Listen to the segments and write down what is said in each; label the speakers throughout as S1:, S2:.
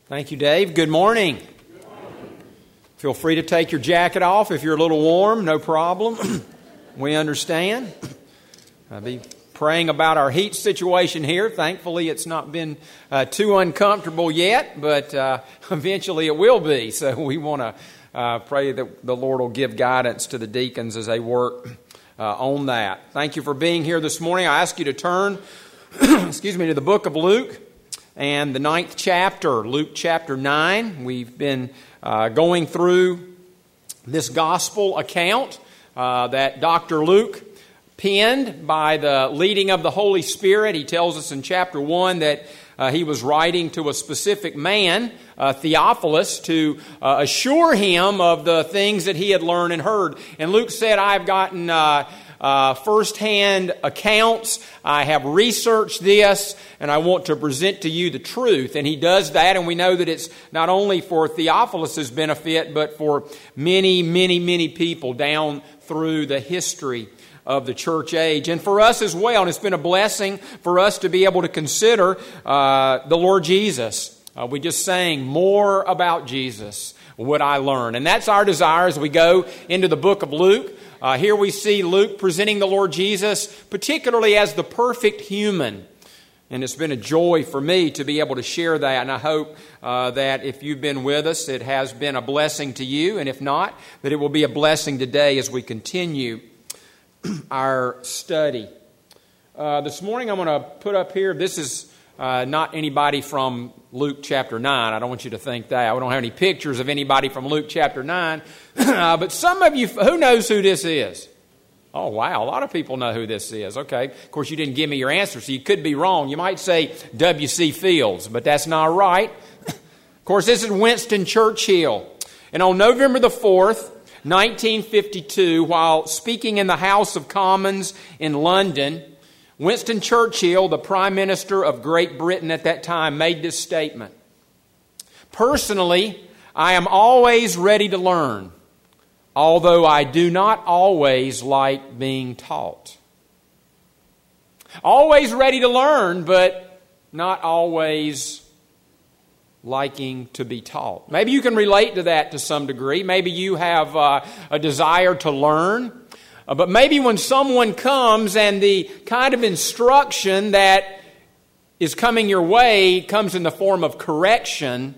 S1: Thank you, Dave. Good morning. Feel free to take your jacket off if you're a little warm. No problem. We understand. I'll be praying about our heat situation here. Thankfully, it's not been too uncomfortable yet, but eventually it will be. So we want to pray that the Lord will give guidance to the deacons as they work on that. Thank you for being here this morning. I ask you to turn, to the book of Luke and the 9th chapter, Luke chapter 9. We've been going through this gospel account that Dr. Luke penned by the leading of the Holy Spirit. He tells us in chapter 1 that he was writing to a specific man, Theophilus, to assure him of the things that he had learned and heard. And Luke said, I've gotten first-hand accounts. I have researched this, and I want to present to you the truth. And he does that, and we know that it's not only for Theophilus' benefit, but for many, many, many people down through the history of the church age. And for us as well, and it's been a blessing for us to be able to consider the Lord Jesus. We just sang, more about Jesus would I learn. And that's our desire as we go into the book of Luke. Here we see Luke presenting the Lord Jesus, particularly as the perfect human. And it's been a joy for me to be able to share that. And I hope that if you've been with us, it has been a blessing to you. And if not, that it will be a blessing today as we continue our study. This morning I'm going to put up here, this is not anybody from Luke chapter 9. I don't want you to think that. We don't have any pictures of anybody from Luke chapter 9. But some of you, who knows who this is? Oh, wow. A lot of people know who this is. Okay. Of course, you didn't give me your answer, so you could be wrong. You might say W.C. Fields, but that's not right. Of course, this is Winston Churchill. And on November the 4th, 1952, while speaking in the House of Commons in London, Winston Churchill, the Prime Minister of Great Britain at that time, made this statement. Personally, I am always ready to learn, although I do not always like being taught. Always ready to learn, but not always liking to be taught. Maybe you can relate to that to some degree. Maybe you have a desire to learn. But maybe when someone comes and the kind of instruction that is coming your way comes in the form of correction,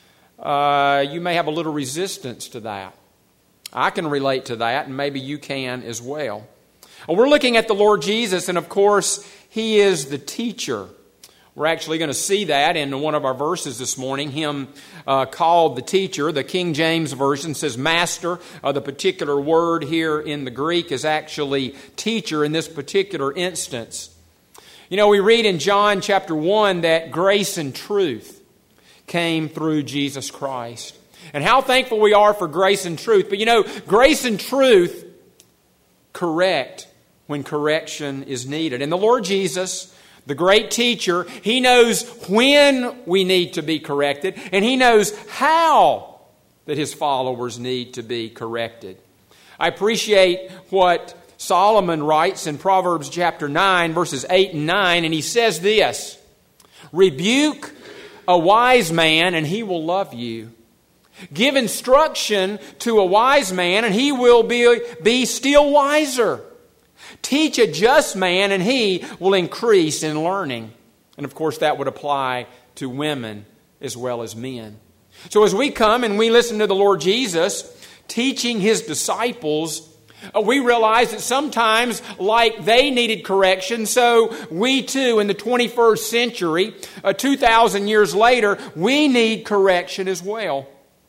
S1: you may have a little resistance to that. I can relate to that, and maybe you can as well. We're looking at the Lord Jesus, and of course, He is the teacher. We're actually going to see that in one of our verses this morning, Him called the teacher. The King James Version says master. The particular word here in the Greek is actually teacher in this particular instance. You know, we read in John chapter 1 that grace and truth came through Jesus Christ. And how thankful we are for grace and truth. But you know, grace and truth correct when correction is needed. And the Lord Jesus, the great teacher, He knows when we need to be corrected, and He knows how that His followers need to be corrected. I appreciate what Solomon writes in Proverbs chapter 9, verses 8 and 9, and he says this, rebuke a wise man, and he will love you. Give instruction to a wise man, and he will be still wiser. Teach a just man, and he will increase in learning. And of course, that would apply to women as well as men. So as we come and we listen to the Lord Jesus teaching His disciples, we realize that sometimes, like they needed correction, so we too, in the 21st century, 2,000 years later, we need correction as well.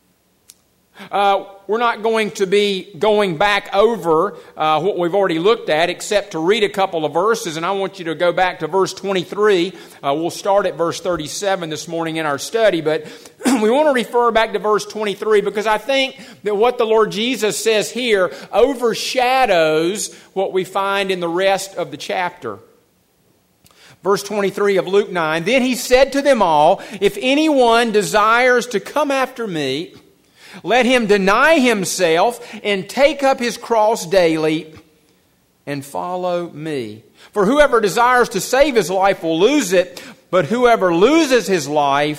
S1: We're not going to be going back over what we've already looked at, except to read a couple of verses, and I want you to go back to verse 23. We'll start at verse 37 this morning in our study, but we want to refer back to verse 23 because I think that what the Lord Jesus says here overshadows what we find in the rest of the chapter. Verse 23 of Luke 9, then He said to them all, if anyone desires to come after me, let him deny himself and take up his cross daily and follow me. For whoever desires to save his life will lose it, but whoever loses his life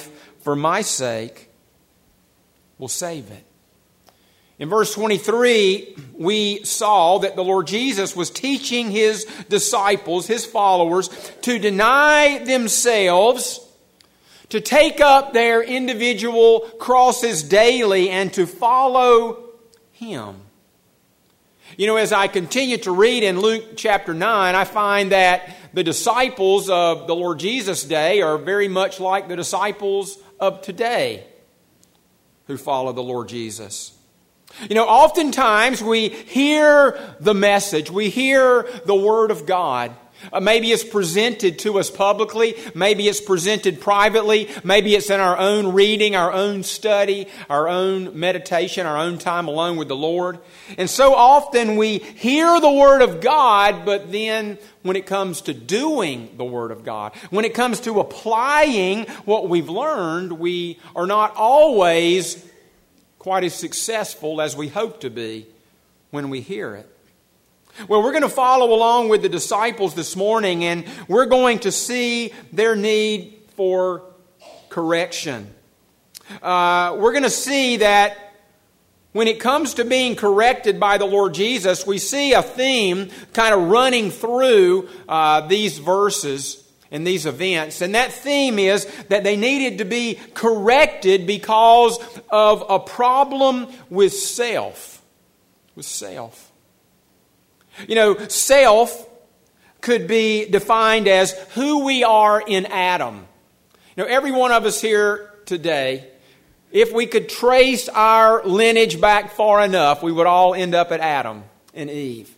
S1: for my sake, will save it. In verse 23, we saw that the Lord Jesus was teaching His disciples, His followers, to deny themselves, to take up their individual crosses daily, and to follow Him. You know, as I continue to read in Luke chapter 9, I find that the disciples of the Lord Jesus' day are very much like the disciples of today who follow the Lord Jesus. You know, oftentimes we hear the message, we hear the Word of God. Maybe it's presented to us publicly, maybe it's presented privately, maybe it's in our own reading, our own study, our own meditation, our own time alone with the Lord. And so often we hear the Word of God, but then when it comes to doing the Word of God, when it comes to applying what we've learned, we are not always quite as successful as we hope to be when we hear it. Well, we're going to follow along with the disciples this morning, and we're going to see their need for correction. We're going to see that when it comes to being corrected by the Lord Jesus, we see a theme kind of running through these verses and these events. And that theme is that they needed to be corrected because of a problem with self. With self. You know, self could be defined as who we are in Adam. You know, every one of us here today, if we could trace our lineage back far enough, we would all end up at Adam and Eve.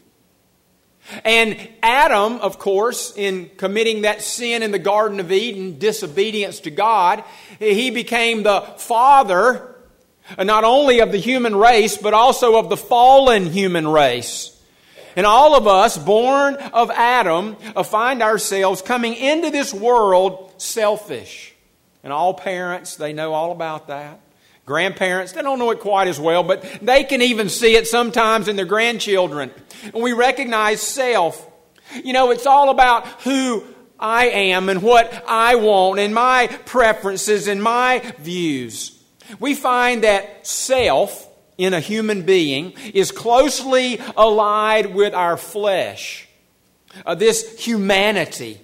S1: And Adam, of course, in committing that sin in the Garden of Eden, disobedience to God, he became the father not only of the human race, but also of the fallen human race. And all of us, born of Adam, find ourselves coming into this world selfish. And all parents, they know all about that. Grandparents, they don't know it quite as well, but they can even see it sometimes in their grandchildren. And we recognize self. You know, it's all about who I am and what I want and my preferences and my views. We find that self in a human being is closely allied with our flesh, this humanity.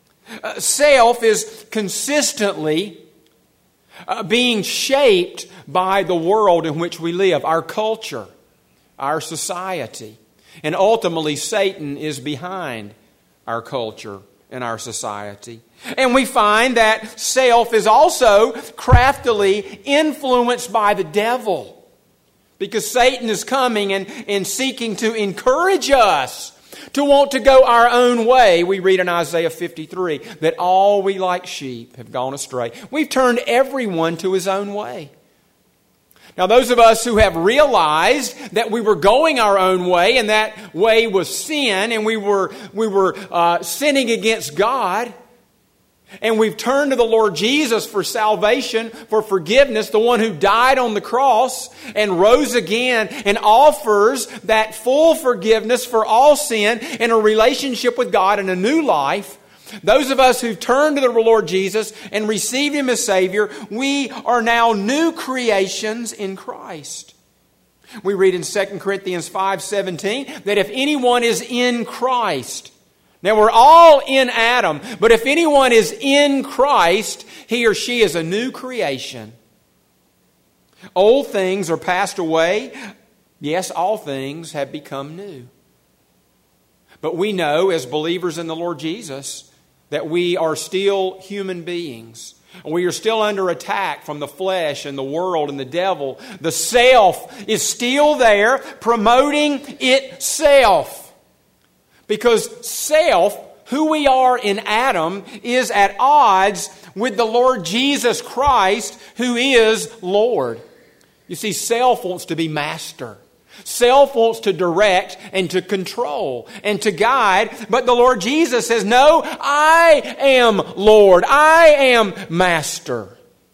S1: Self is consistently being shaped by the world in which we live, our culture, our society. And ultimately, Satan is behind our culture and our society. And we find that self is also craftily influenced by the devil. Because Satan is coming and seeking to encourage us to want to go our own way. We read in Isaiah 53 that all we like sheep have gone astray. We've turned everyone to his own way. Now, those of us who have realized that we were going our own way and that way was sin and we were sinning against God, and we've turned to the Lord Jesus for salvation, for forgiveness, the one who died on the cross and rose again and offers that full forgiveness for all sin and a relationship with God and a new life. Those of us who've turned to the Lord Jesus and received Him as Savior, we are now new creations in Christ. We read in 2 Corinthians 5:17 that if anyone is in Christ, now we're all in Adam, but if anyone is in Christ, he or she is a new creation. Old things are passed away. Yes, all things have become new. But we know as believers in the Lord Jesus that we are still human beings. We are still under attack from the flesh and the world and the devil. The self is still there promoting itself. Because self, who we are in Adam, is at odds with the Lord Jesus Christ, who is Lord. You see, self wants to be master. Self wants to direct and to control and to guide. But the Lord Jesus says, no, I am Lord. I am master.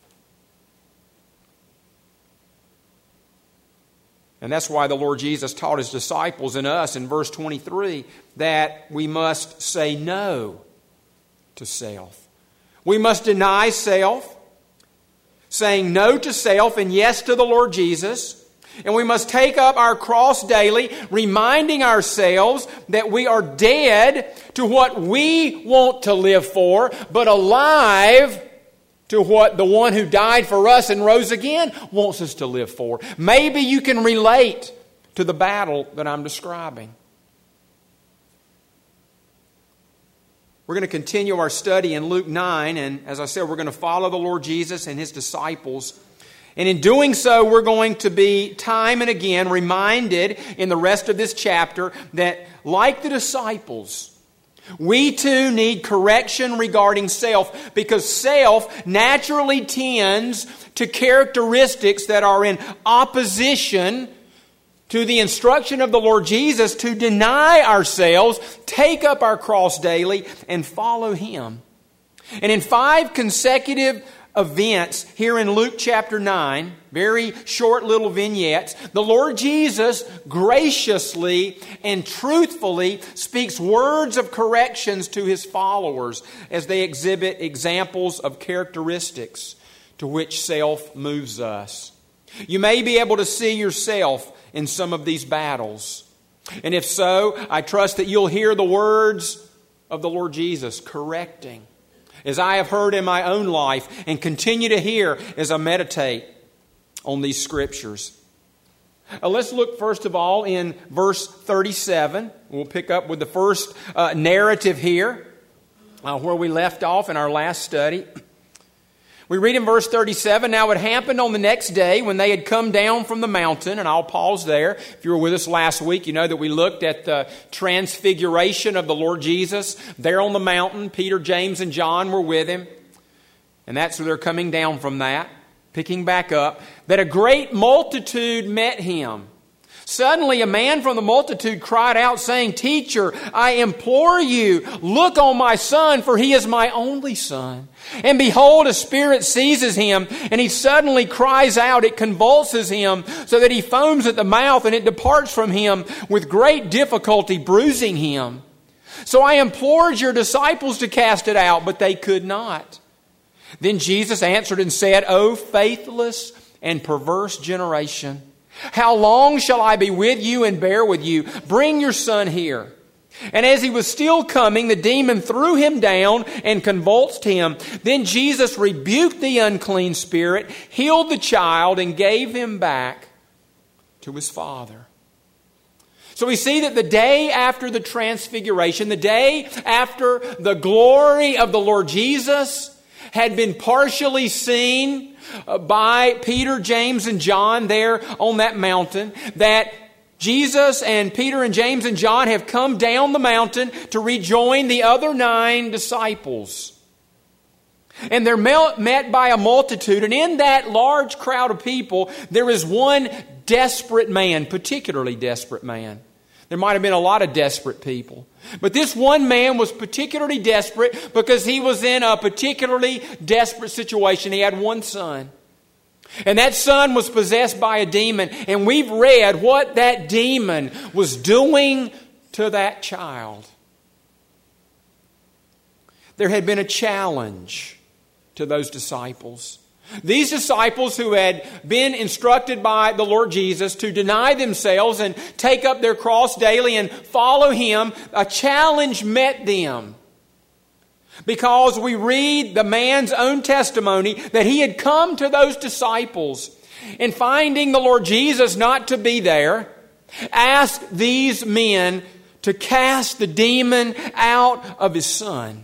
S1: And that's why the Lord Jesus taught His disciples and us in verse 23 that we must say no to self. We must deny self. saying no to self and yes to the Lord Jesus. And we must take up our cross daily, reminding ourselves that we are dead to what we want to live for, but alive to what the one who died for us and rose again wants us to live for. Maybe you can relate to the battle that I'm describing. We're going to continue our study in Luke 9, and as I said, we're going to follow the Lord Jesus and His disciples. And in doing so, we're going to be time and again reminded in the rest of this chapter that, like the disciples, we too need correction regarding self, because self naturally tends to characteristics that are in opposition to the instruction of the Lord Jesus to deny ourselves, take up our cross daily, and follow Him. And in 5 consecutive events here in Luke chapter 9, very short little vignettes, the Lord Jesus graciously and truthfully speaks words of corrections to His followers as they exhibit examples of characteristics to which self moves us. You may be able to see yourself in some of these battles. And if so, I trust that you'll hear the words of the Lord Jesus correcting, as I have heard in my own life and continue to hear as I meditate on these scriptures. Let's look first of all in verse 37. We'll pick up with the first narrative here, where we left off in our last study. We read in verse 37, "Now it happened on the next day when they had come down from the mountain," and I'll pause there. If you were with us last week, you know that we looked at the transfiguration of the Lord Jesus there on the mountain. Peter, James, and John were with Him. And that's where they're coming down from that, picking back up. "That a great multitude met Him. Suddenly a man from the multitude cried out, saying, 'Teacher, I implore you, look on my son, for he is my only son. And behold, a spirit seizes him, and he suddenly cries out. It convulses him, so that he foams at the mouth, and it departs from him with great difficulty, bruising him. So I implored your disciples to cast it out, but they could not.' Then Jesus answered and said, 'O faithless and perverse generation, how long shall I be with you and bear with you? Bring your son here.' And as he was still coming, the demon threw him down and convulsed him. Then Jesus rebuked the unclean spirit, healed the child, and gave him back to his father." So we see that the day after the transfiguration, the day after the glory of the Lord Jesus had been partially seen by Peter, James, and John there on that mountain, that Jesus and Peter and James and John have come down the mountain to rejoin the other 9 disciples. And they're met by a multitude, and in that large crowd of people, there is one desperate man, particularly desperate man. There might have been a lot of desperate people. But this one man was particularly desperate because he was in a particularly desperate situation. He had one son. And that son was possessed by a demon. And we've read what that demon was doing to that child. There had been a challenge to those disciples. These disciples who had been instructed by the Lord Jesus to deny themselves and take up their cross daily and follow Him, a challenge met them. Because we read the man's own testimony that he had come to those disciples and, finding the Lord Jesus not to be there, asked these men to cast the demon out of his son.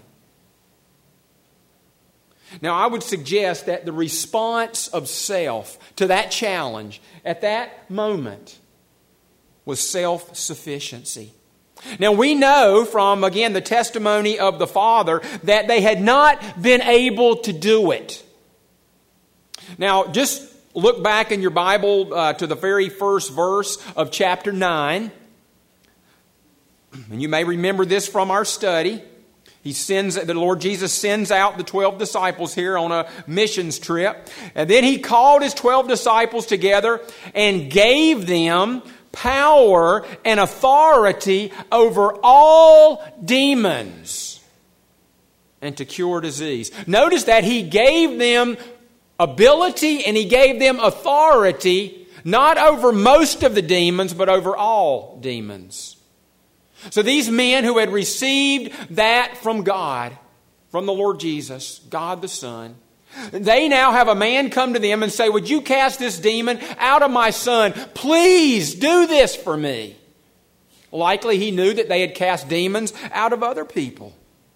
S1: Now, I would suggest that the response of self to that challenge at that moment was self-sufficiency. Now, we know from, again, the testimony of the Father that they had not been able to do it. Now, just look back in your Bible to the very first verse of chapter 9. And you may remember this from our study. The Lord Jesus sends out the 12 disciples here on a missions trip. And then He called His 12 disciples together and gave them power and authority over all demons and to cure disease. Notice that He gave them ability and He gave them authority, not over most of the demons, but over all demons. So these men who had received that from God, from the Lord Jesus, God the Son, they now have a man come to them and say, "Would you cast this demon out of my son? Please do this for me." Likely he knew that they had cast demons out of other people.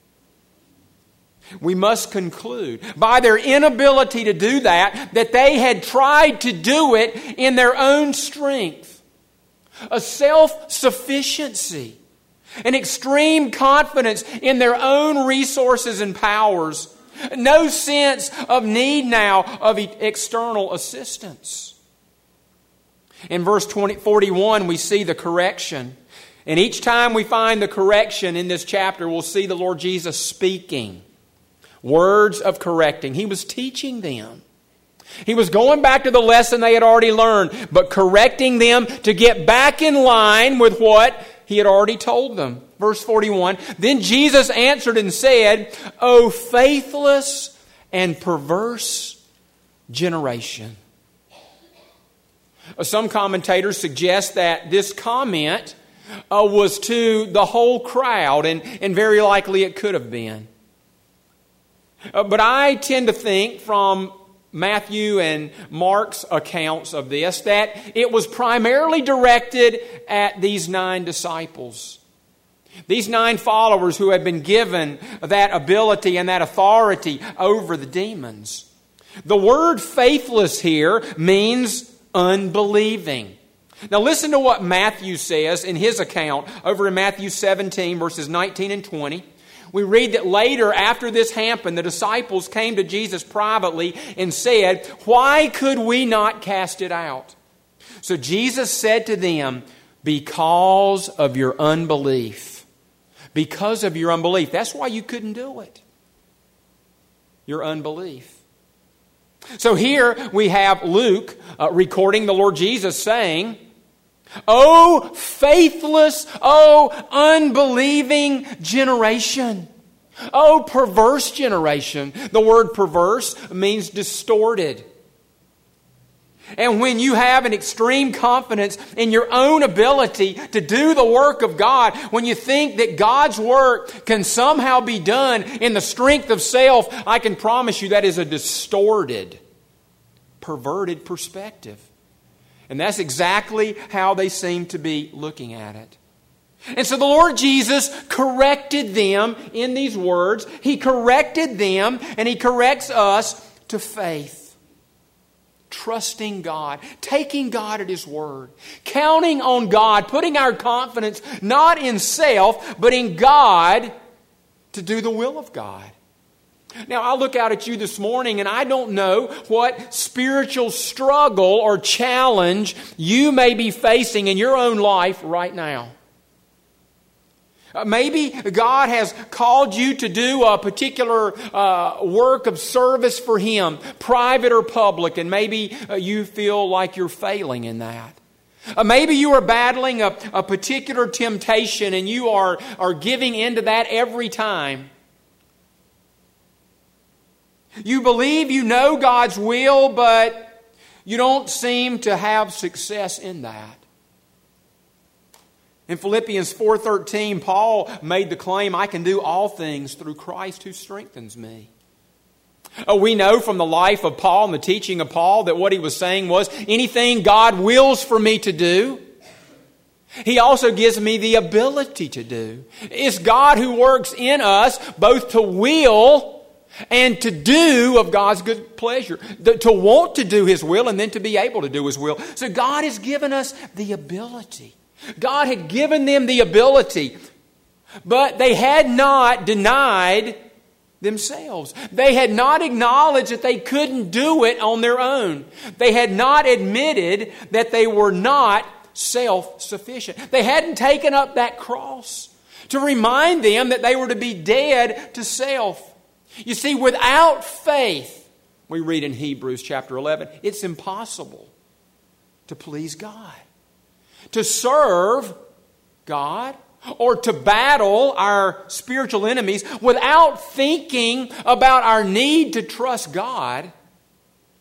S1: We must conclude, by their inability to do that they had tried to do it in their own strength. A self-sufficiency, an extreme confidence in their own resources and powers, no sense of need now of external assistance. In verse 41, we see the correction. And each time we find the correction in this chapter, we'll see the Lord Jesus speaking words of correcting. He was teaching them. He was going back to the lesson they had already learned, but correcting them to get back in line with what He had already told them. Verse 41, "Then Jesus answered and said, O faithless and perverse generation." Some commentators suggest that this comment was to the whole crowd, and very likely it could have been. But I tend to think from Matthew and Mark's accounts of this that it was primarily directed at these 9 disciples. These 9 followers who had been given that ability and that authority over the demons. The word faithless here means unbelieving. Now listen to what Matthew says in his account over in Matthew 17 verses 19 and 20. We read that later, after this happened, the disciples came to Jesus privately and said, "Why could we not cast it out?" So Jesus said to them, "Because of your unbelief." Because of your unbelief. That's why you couldn't do it. Your unbelief. So here we have Luke recording the Lord Jesus saying, "O faithless, O unbelieving generation. O perverse generation." The word perverse means distorted. And when you have an extreme confidence in your own ability to do the work of God, when you think that God's work can somehow be done in the strength of self, I can promise you that is a distorted, perverted perspective. And that's exactly how they seem to be looking at it. And so the Lord Jesus corrected them in these words. He corrected them and He corrects us to faith. Trusting God, taking God at His word, counting on God, putting our confidence not in self, but in God to do the will of God. Now, I look out at you this morning and I don't know what spiritual struggle or challenge you may be facing in your own life right now. Maybe God has called you to do a particular work of service for Him, private or public, and maybe you feel like you're failing in that. Maybe you are battling a particular temptation and you are giving into that every time. You believe you know God's will, but you don't seem to have success in that. In Philippians 4:13, Paul made the claim, "I can do all things through Christ who strengthens me." We know from the life of Paul and the teaching of Paul that what he was saying was, anything God wills for me to do, He also gives me the ability to do. It's God who works in us both to will and to do of God's good pleasure. To want to do His will and then to be able to do His will. So God has given us the ability. God had given them the ability, but they had not denied themselves. They had not acknowledged that they couldn't do it on their own. They had not admitted that they were not self-sufficient. They hadn't taken up that cross to remind them that they were to be dead to self. You see, without faith, we read in Hebrews chapter 11, it's impossible to please God. To serve God or to battle our spiritual enemies without thinking about our need to trust God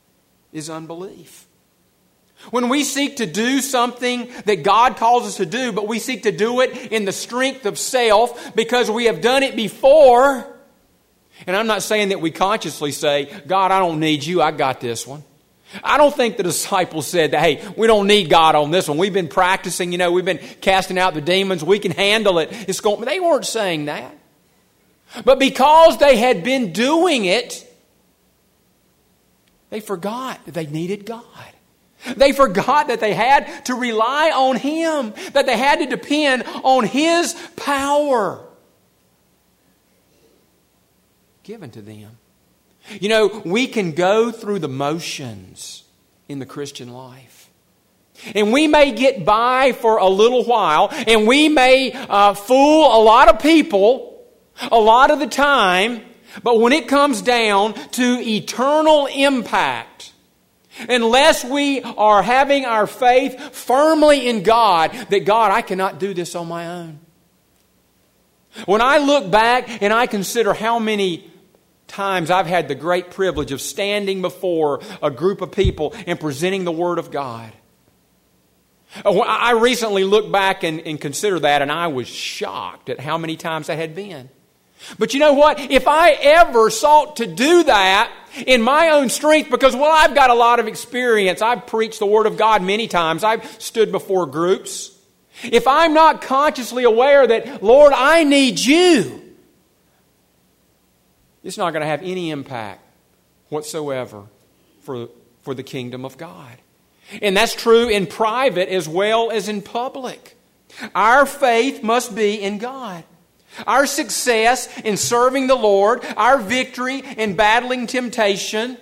S1: is unbelief. When we seek to do something that God calls us to do, but we seek to do it in the strength of self because we have done it before. And I'm not saying that we consciously say, God, I don't need you, I got this one. I don't think the disciples said that, hey, we don't need God on this one. We've been practicing, we've been casting out the demons. We can handle it. They weren't saying that. But because they had been doing it, they forgot that they needed God. They forgot that they had to rely on Him, that they had to depend on His power given to them. We can go through the motions in the Christian life. And we may get by for a little while, and we may fool a lot of people a lot of the time, but when it comes down to eternal impact, unless we are having our faith firmly in God, that God, I cannot do this on my own. When I look back and I consider how many times I've had the great privilege of standing before a group of people and presenting the Word of God. I recently looked back and considered that, and I was shocked at how many times that had been. But you know what? If I ever sought to do that in my own strength, because, I've got a lot of experience. I've preached the Word of God many times. I've stood before groups. If I'm not consciously aware that, Lord, I need you, it's not going to have any impact whatsoever for the kingdom of God. And that's true in private as well as in public. Our faith must be in God. Our success in serving the Lord, our victory in battling temptation,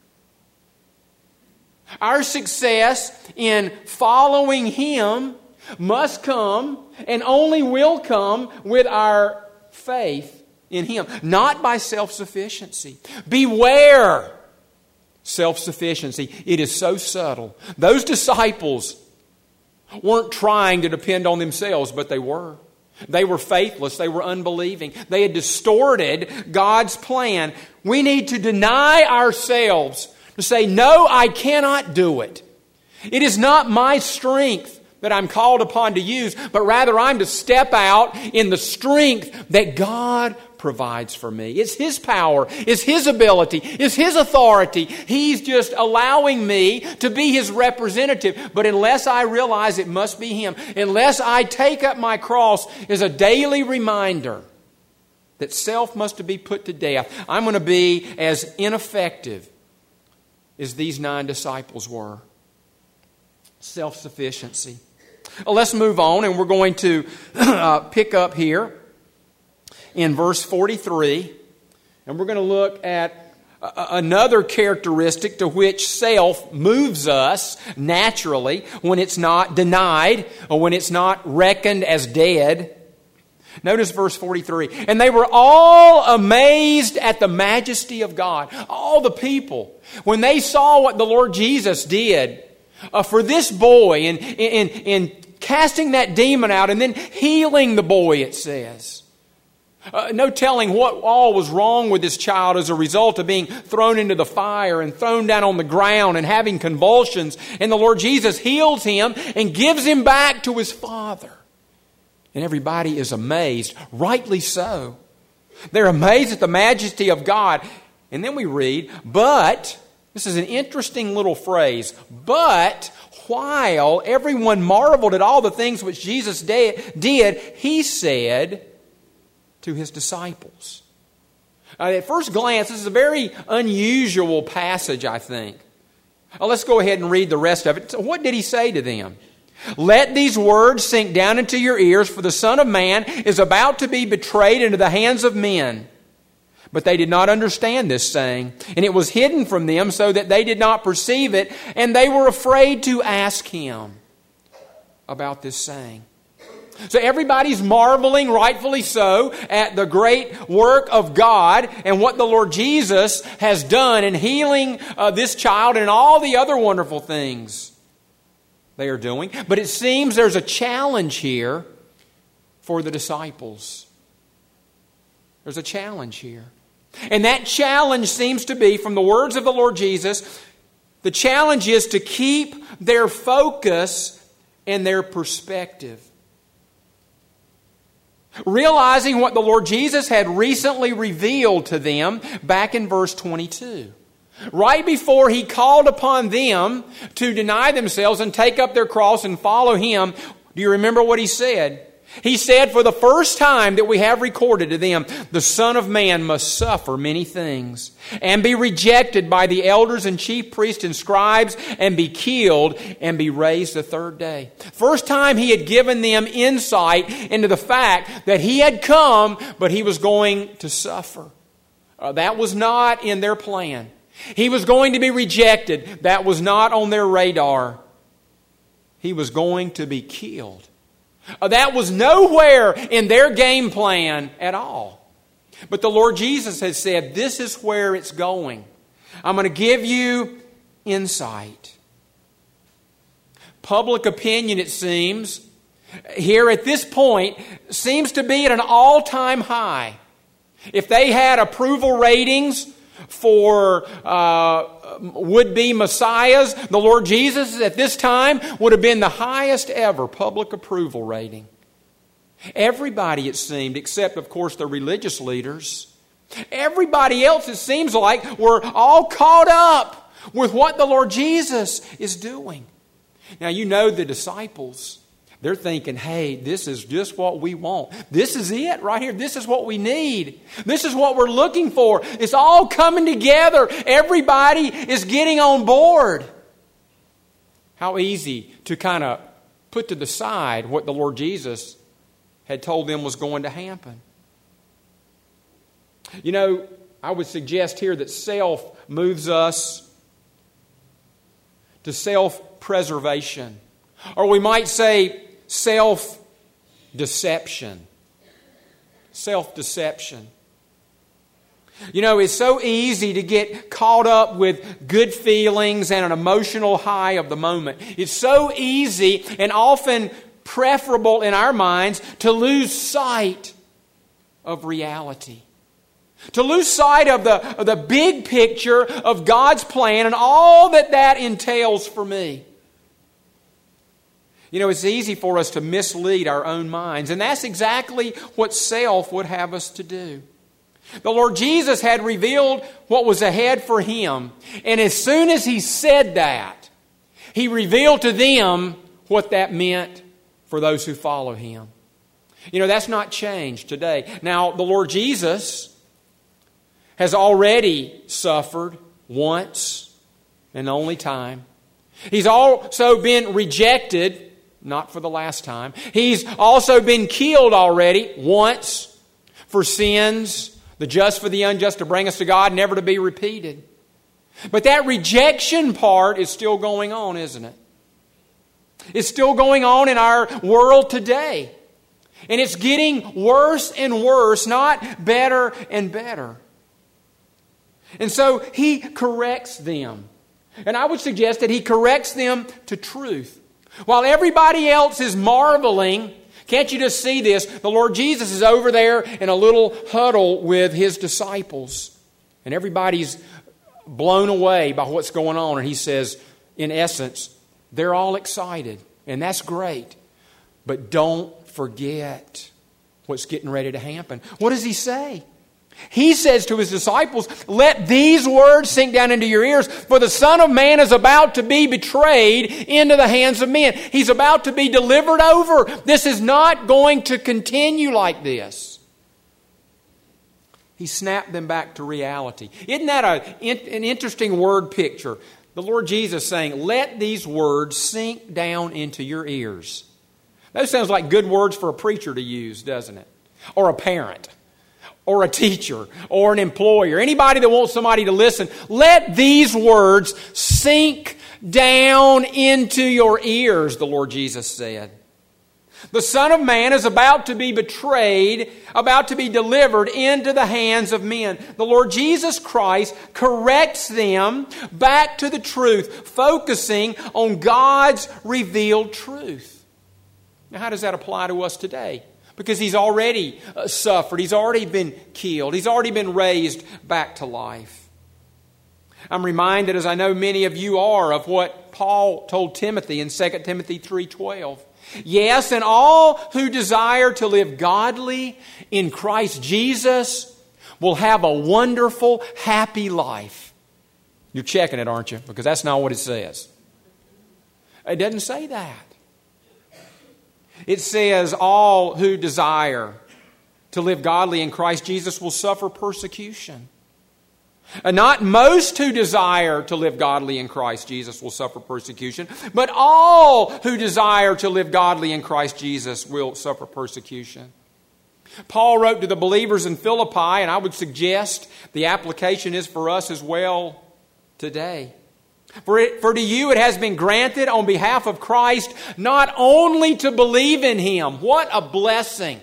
S1: our success in following Him must come and only will come with our faith in Him, not by self-sufficiency. Beware self-sufficiency. It is so subtle. Those disciples weren't trying to depend on themselves, but they were. They were faithless. They were unbelieving. They had distorted God's plan. We need to deny ourselves, to say, no, I cannot do it. It is not my strength that I'm called upon to use, but rather I'm to step out in the strength that God provides for me. It's His power, it's His ability, it's His authority. He's just allowing me to be His representative. But unless I realize it must be Him, unless I take up my cross as a daily reminder that self must be put to death, I'm going to be as ineffective as these 9 disciples were. Self-sufficiency. Well, let's move on, and we're going to pick up here in verse 43, and we're going to look at another characteristic to which self moves us naturally when it's not denied or when it's not reckoned as dead. Notice verse 43. And they were all amazed at the majesty of God. All the people, when they saw what the Lord Jesus did for this boy in casting that demon out and then healing the boy, it says. No telling what all was wrong with this child as a result of being thrown into the fire and thrown down on the ground and having convulsions. And the Lord Jesus heals him and gives him back to his father. And everybody is amazed, rightly so. They're amazed at the majesty of God. And then we read, but, this is an interesting little phrase, but while everyone marveled at all the things which Jesus did, He said to His disciples. At first glance, this is a very unusual passage, I think. Let's go ahead and read the rest of it. So what did He say to them? Let these words sink down into your ears, for the Son of Man is about to be betrayed into the hands of men. But they did not understand this saying, and it was hidden from them so that they did not perceive it, and they were afraid to ask Him about this saying. So everybody's marveling, rightfully so, at the great work of God and what the Lord Jesus has done in healing this child and all the other wonderful things they are doing. But it seems there's a challenge here for the disciples. There's a challenge here. And that challenge seems to be, from the words of the Lord Jesus, The challenge is to keep their focus and their perspective. Realizing what the Lord Jesus had recently revealed to them back in verse 22. Right before He called upon them to deny themselves and take up their cross and follow Him, do you remember what He said? He said, for the first time that we have recorded to them, the Son of Man must suffer many things and be rejected by the elders and chief priests and scribes and be killed and be raised the third day. First time He had given them insight into the fact that He had come, but He was going to suffer. That was not in their plan. He was going to be rejected. That was not on their radar. He was going to be killed. That was nowhere in their game plan at all. But the Lord Jesus has said, this is where it's going. I'm going to give you insight. Public opinion, it seems, here at this point, seems to be at an all-time high. If they had approval ratings for would-be messiahs, the Lord Jesus at this time would have been the highest ever public approval rating. Everybody, it seemed, except, of course, the religious leaders, everybody else, it seems like, were all caught up with what the Lord Jesus is doing. Now, you know the disciples. They're thinking, hey, this is just what we want. This is it right here. This is what we need. This is what we're looking for. It's all coming together. Everybody is getting on board. How easy to kind of put to the side what the Lord Jesus had told them was going to happen. You know, I would suggest here that self moves us to self-preservation. Or we might say self-deception. Self-deception. You know, it's so easy to get caught up with good feelings and an emotional high of the moment. It's so easy and often preferable in our minds to lose sight of reality. To lose sight of the big picture of God's plan and all that entails for me. You know, it's easy for us to mislead our own minds, and that's exactly what self would have us to do. The Lord Jesus had revealed what was ahead for Him, and as soon as He said that, He revealed to them what that meant for those who follow Him. You know, that's not changed today. Now, the Lord Jesus has already suffered once and the only time. He's also been rejected, not for the last time. He's also been killed already once for sins, the just for the unjust, to bring us to God, never to be repeated. But that rejection part is still going on, isn't it? It's still going on in our world today. And it's getting worse and worse, not better and better. And so He corrects them. And I would suggest that He corrects them to truth. While everybody else is marveling, can't you just see this? The Lord Jesus is over there in a little huddle with His disciples. And everybody's blown away by what's going on. And He says, in essence, they're all excited. And that's great. But don't forget what's getting ready to happen. What does He say? He says to His disciples, let these words sink down into your ears, for the Son of Man is about to be betrayed into the hands of men. He's about to be delivered over. This is not going to continue like this. He snapped them back to reality. Isn't that an interesting word picture? The Lord Jesus saying, let these words sink down into your ears. That sounds like good words for a preacher to use, doesn't it? Or a parent. Or a teacher, or an employer, anybody that wants somebody to listen. Let these words sink down into your ears, the Lord Jesus said. The Son of Man is about to be betrayed, about to be delivered into the hands of men. The Lord Jesus Christ corrects them back to the truth, focusing on God's revealed truth. Now, how does that apply to us today? Because He's already suffered. He's already been killed. He's already been raised back to life. I'm reminded, as I know many of you are, of what Paul told Timothy in 2 Timothy 3:12. Yes, and all who desire to live godly in Christ Jesus will have a wonderful, happy life. You're checking it, aren't you? Because that's not what it says. It doesn't say that. It says all who desire to live godly in Christ Jesus will suffer persecution. And not most who desire to live godly in Christ Jesus will suffer persecution, but all who desire to live godly in Christ Jesus will suffer persecution. Paul wrote to the believers in Philippi, and I would suggest the application is for us as well today. For to you it has been granted on behalf of Christ not only to believe in Him, what a blessing,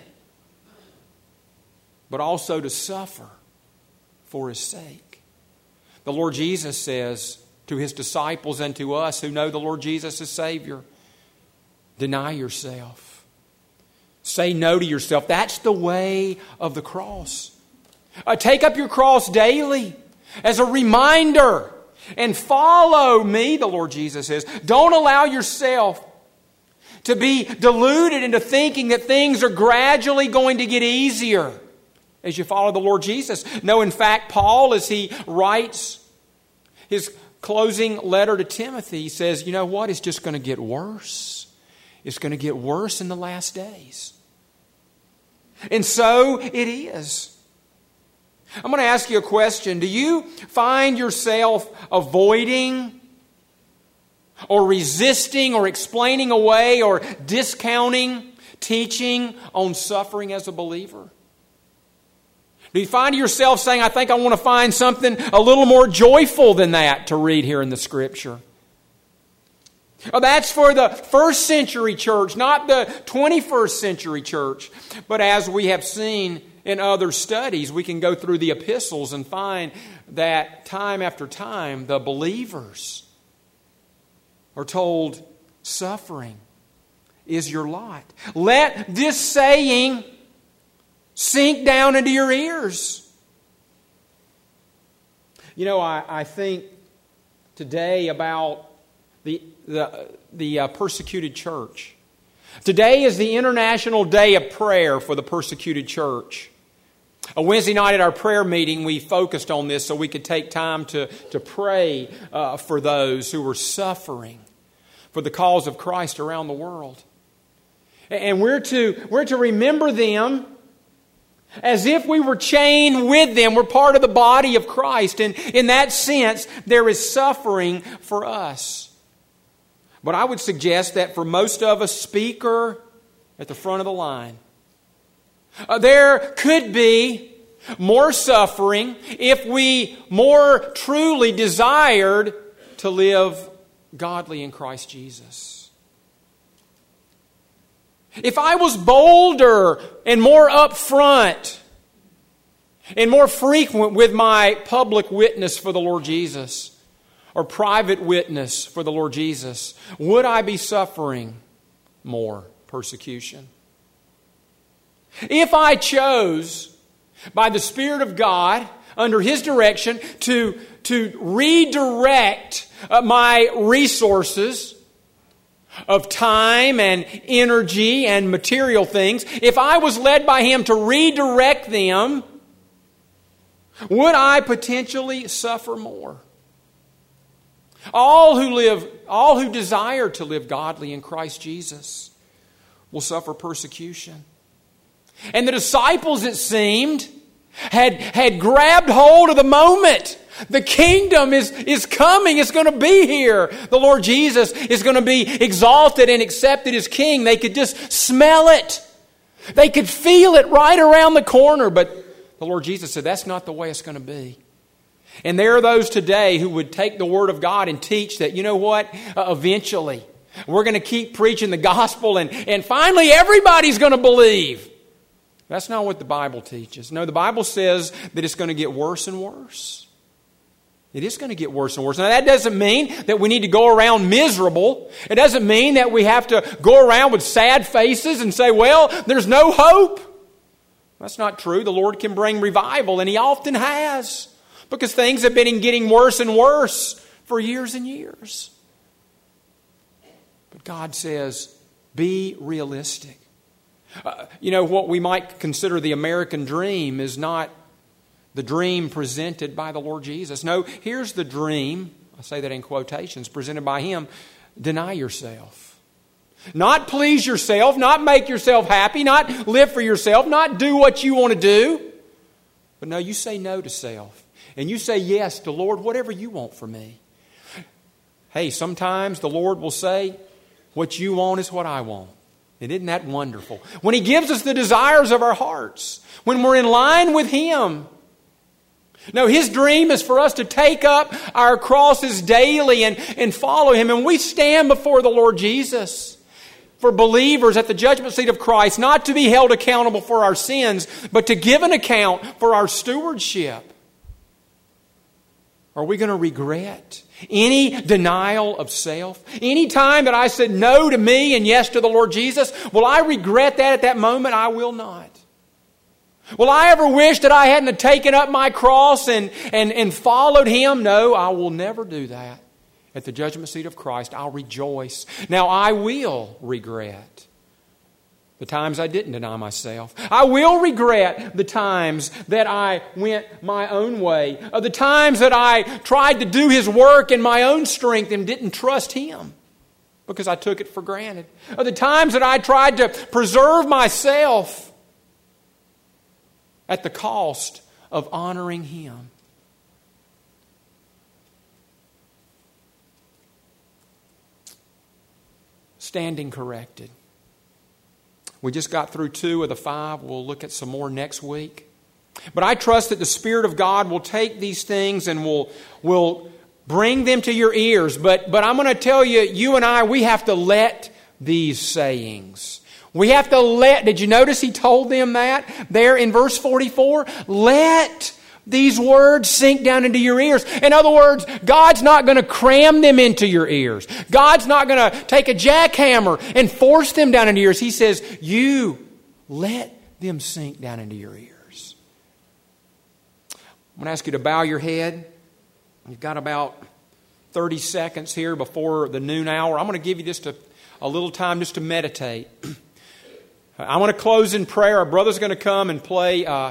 S1: but also to suffer for His sake. The Lord Jesus says to His disciples and to us who know the Lord Jesus as Savior, deny yourself. Say no to yourself. That's the way of the cross. Take up your cross daily as a reminder and follow me, the Lord Jesus says. Don't allow yourself to be deluded into thinking that things are gradually going to get easier as you follow the Lord Jesus. No, in fact, Paul, as he writes his closing letter to Timothy, he says, you know what? It's just going to get worse. It's going to get worse in the last days. And so it is. I'm going to ask you a question. Do you find yourself avoiding or resisting or explaining away or discounting teaching on suffering as a believer? Do you find yourself saying, I think I want to find something a little more joyful than that to read here in the Scripture? Oh, that's for the first century church, not the 21st century church. But as we have seen in other studies, we can go through the epistles and find that time after time, the believers are told, suffering is your lot. Let this saying sink down into your ears. You know, I think today about the persecuted church. Today is the International Day of Prayer for the persecuted church. A Wednesday night at our prayer meeting, we focused on this so we could take time to pray for those who were suffering for the cause of Christ around the world. And we're to remember them as if we were chained with them. We're part of the body of Christ. And in that sense, there is suffering for us. But I would suggest that for most of us, speaker at the front of the line, there could be more suffering if we more truly desired to live godly in Christ Jesus. If I was bolder and more upfront and more frequent with my public witness for the Lord Jesus, or private witness for the Lord Jesus, would I be suffering more persecution? If I chose, by the Spirit of God, under His direction, to redirect my resources of time and energy and material things, if I was led by Him to redirect them, would I potentially suffer more? All who desire to live godly in Christ Jesus will suffer persecution. And the disciples, it seemed, had grabbed hold of the moment. The kingdom is coming. It's going to be here. The Lord Jesus is going to be exalted and accepted as King. They could just smell it. They could feel it right around the corner. But the Lord Jesus said, that's not the way it's going to be. And there are those today who would take the Word of God and teach that, you know what, eventually we're going to keep preaching the gospel and finally everybody's going to believe. That's not what the Bible teaches. No, the Bible says that it's going to get worse and worse. It is going to get worse and worse. Now, that doesn't mean that we need to go around miserable. It doesn't mean that we have to go around with sad faces and say, well, there's no hope. That's not true. The Lord can bring revival, and He often has. because things have been getting worse and worse for years and years. But God says, be realistic. What we might consider the American dream is not the dream presented by the Lord Jesus. No, here's the dream, I say that in quotations, presented by Him. Deny yourself. Not please yourself, not make yourself happy, not live for yourself, not do what you want to do. But no, you say no to self. And you say yes to, Lord, whatever you want for me. Hey, sometimes the Lord will say, what you want is what I want. And isn't that wonderful? When He gives us the desires of our hearts, when we're in line with Him. No, His dream is for us to take up our crosses daily and follow Him. And we stand before the Lord Jesus for believers at the judgment seat of Christ, not to be held accountable for our sins, but to give an account for our stewardship. Are we going to regret any denial of self? Any time that I said no to me and yes to the Lord Jesus, will I regret that at that moment? I will not. Will I ever wish that I hadn't taken up my cross and followed Him? No, I will never do that. At the judgment seat of Christ, I'll rejoice. Now, I will regret the times I didn't deny myself. I will regret the times that I went my own way. The times that I tried to do His work in my own strength and didn't trust Him because I took it for granted. The times that I tried to preserve myself at the cost of honoring Him. Standing corrected. We just got through 2 of the 5. We'll look at some more next week. But I trust that the Spirit of God will take these things and will bring them to your ears. But I'm going to tell you, you and I, we have to let these sayings. We have to let, did you notice He told them that there in verse 44? Let these words sink down into your ears. In other words, God's not going to cram them into your ears. God's not going to take a jackhammer and force them down into your ears. He says, you let them sink down into your ears. I'm going to ask you to bow your head. You've got about 30 seconds here before the noon hour. I'm going to give you just a little time just to meditate. I want to close in prayer. Our brother's going to come and pray a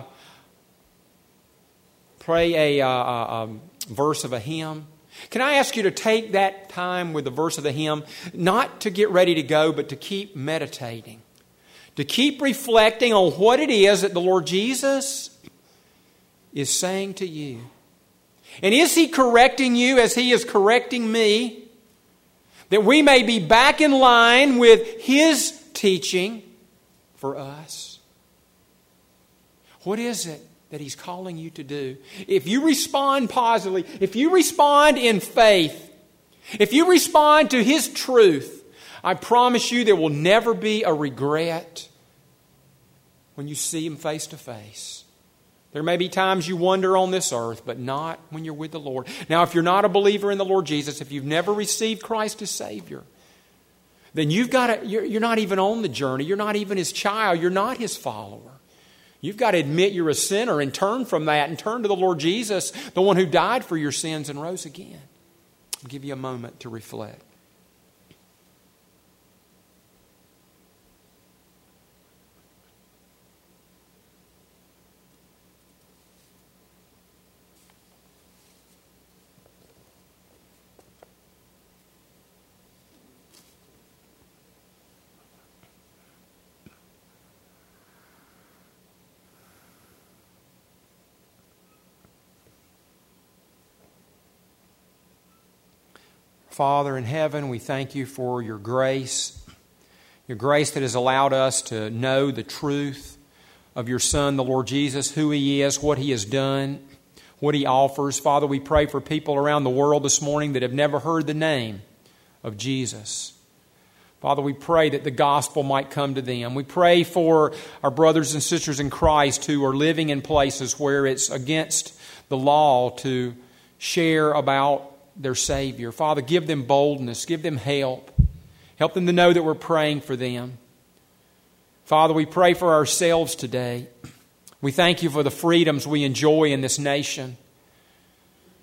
S1: verse of a hymn. Can I ask you to take that time with the verse of the hymn, not to get ready to go, but to keep meditating, to keep reflecting on what it is that the Lord Jesus is saying to you. And is He correcting you as He is correcting me, that we may be back in line with His teaching for us? What is it that He's calling you to do? If you respond positively, if you respond in faith, if you respond to His truth, I promise you there will never be a regret when you see Him face to face. There may be times you wander on this earth, but not when you're with the Lord. Now, if you're not a believer in the Lord Jesus, if you've never received Christ as Savior, then you're not even on the journey. You're not even His child. You're not His follower. You've got to admit you're a sinner and turn from that and turn to the Lord Jesus, the one who died for your sins and rose again. I'll give you a moment to reflect. Father in heaven, we thank You for Your grace that has allowed us to know the truth of Your Son, the Lord Jesus, who He is, what He has done, what He offers. Father, we pray for people around the world this morning that have never heard the name of Jesus. Father, we pray that the gospel might come to them. We pray for our brothers and sisters in Christ who are living in places where it's against the law to share about their Savior. Father, give them boldness, give them help. Help them to know that we're praying for them. Father, we pray for ourselves today. We thank You for the freedoms we enjoy in this nation.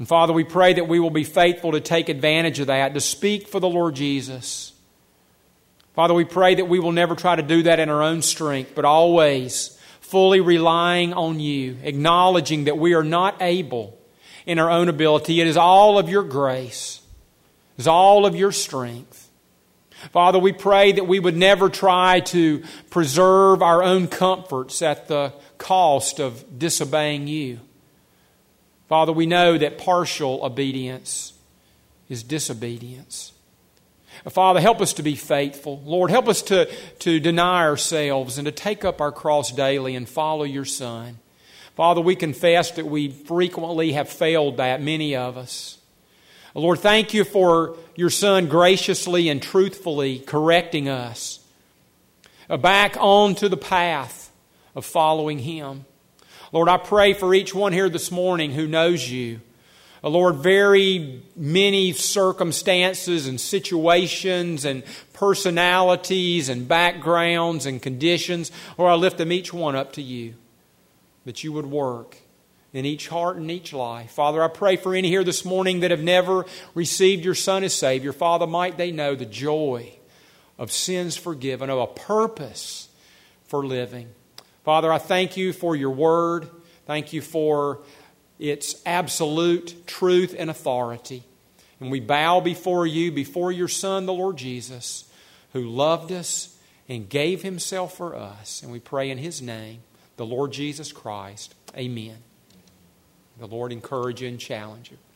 S1: And Father, we pray that we will be faithful to take advantage of that, to speak for the Lord Jesus. Father, we pray that we will never try to do that in our own strength, but always fully relying on You, acknowledging that we are not able in our own ability. It is all of Your grace. It is all of Your strength. Father, we pray that we would never try to preserve our own comforts at the cost of disobeying You. Father, we know that partial obedience is disobedience. Father, help us to be faithful. Lord, help us to deny ourselves and to take up our cross daily and follow Your Son. Father, we confess that we frequently have failed that, many of us. Lord, thank You for Your Son graciously and truthfully correcting us back onto the path of following Him. Lord, I pray for each one here this morning who knows You. Lord, very many circumstances and situations and personalities and backgrounds and conditions. Lord, I lift them each one up to You, that You would work in each heart and each life. Father, I pray for any here this morning that have never received Your Son as Savior. Father, might they know the joy of sins forgiven, of a purpose for living. Father, I thank You for Your Word. Thank You for its absolute truth and authority. And we bow before You, before Your Son, the Lord Jesus, who loved us and gave Himself for us. And we pray in His name, the Lord Jesus Christ. Amen. The Lord encourage you and challenge you.